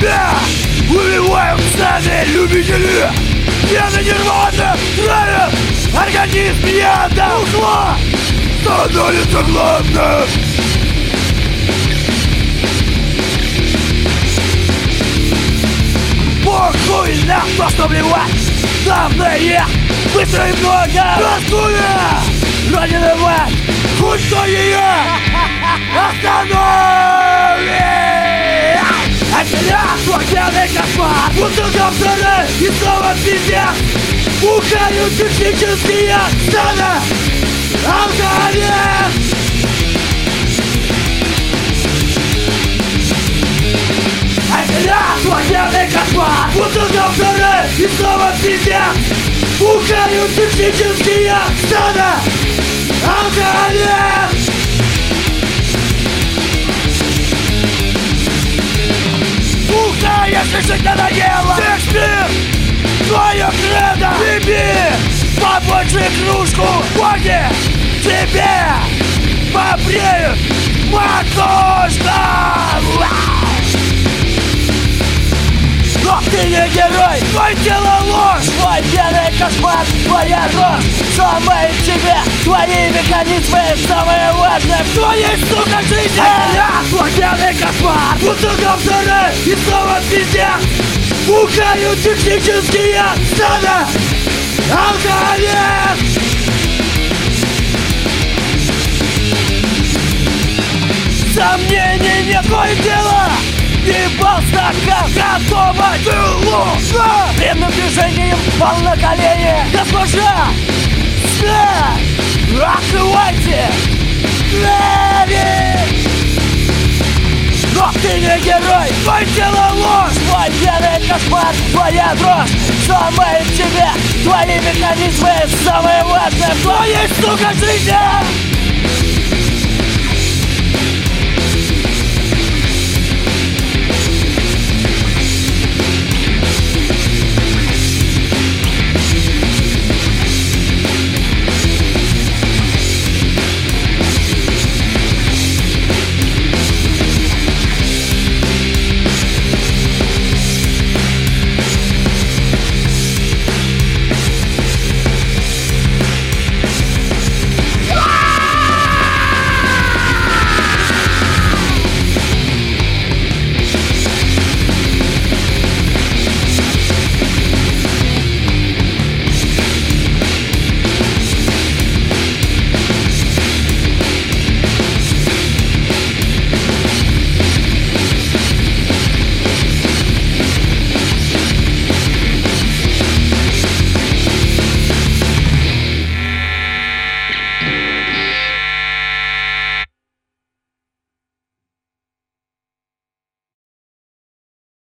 тебя убивают сами любители. Пьяно нирвана травят организм яда. Угла становится главным. Похуй на то, что плевать. Давные, быстро и много. Раскуля, Родина мать, хоть кто ее остановит. Это я, пьяный кошмар. Бутылка вторая и снова пиздец. Бухают технические сцены. Алкоголик. Пьяный кошмар. Бутылка вторая и снова пиздец. Бухают технические сцены. Алкоголик. Бухай, если жить надоело. Шекспир, твое кредо. Выпей побольше кружку. Боги тебе побреют макушку. Но ты не герой, твое тело ложь. Твой пьяный кошмар, твоя рожь. Самое в тебе, твои механизмы самые важные в твоей, сука, жизни. Я твой пьяный кошмар. Бутылка вторая и снова пиздец. Бухают технические сцены. Алкоголик. Сомнений нет, твое дело. Ебал стакан, готово дело. Длинным движением пал на колени. Госпожа, открывайте двери. Но ты не герой, твое тело ложь. Твой пьяный кошмар, твоя дрожь. Самое в тебе, твои механизмы самые важные в твоей, сука, жизни.